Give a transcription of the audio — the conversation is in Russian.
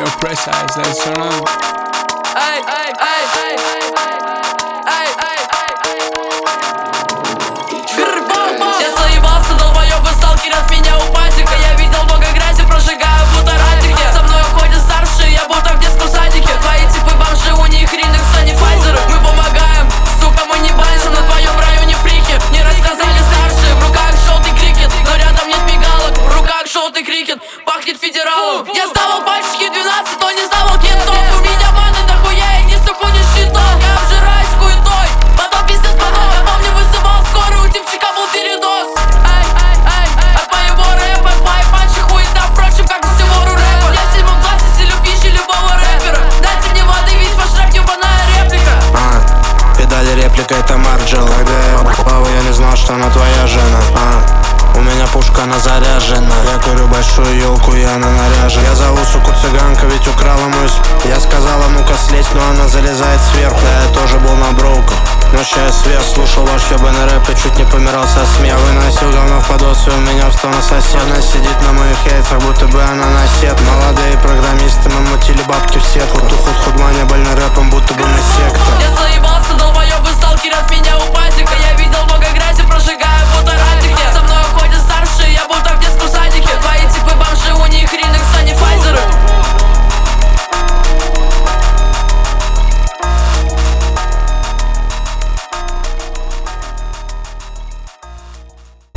precise, that's turn on. Я заебался, долбоёбы, сталкерят меня у патика. Я видел много грязи, прожигаю будто радики. Со мной уходят старшие, я будто в детском садике. Твои типы бомжи, у них ринок санифайзеры. Мы помогаем, сука, мы не баншим. На твоем районе фрики, не рассказали старшие. В руках желтый крикет, но рядом нет мигалок. В руках желтый крикет, пахнет федералом. Я сдавал пальчики 12, но не сдавал кентов. У меня баны дохуя, и не суку, не щитов. Я обжираюсь хуетой, потом пиздец потом. Я помню, вызывал скорую, у типчика был передоз. От моего рэпа, от моей панчи хуета, впрочем, как у всего рэпа. Я в 7 классе селю пищи любого рэпера. Дайте мне воды, весь ваш рэп ебаная реплика. Педали реплика, это Марджел. Когда я ебал, я не знал, что она твоя жена. У меня пушка, она заряжена. Я курю большую елку, и она наряжена. Я зову суку цыганка, ведь украла мою Я сказала, ну-ка слезь, но она залезает сверху. Да, я тоже был на броуках, но сейчас сверх. Слушал ваш ебаный рэп и чуть не помирал со смеха. Выносил говно в подос, и у меня встал на сосед. Она сидит на моих яйцах, будто бы она на сет. Молодые программисты, мы мутили бабки в сетку. Тухут худманя, больный рэпом, будто бы мы сек.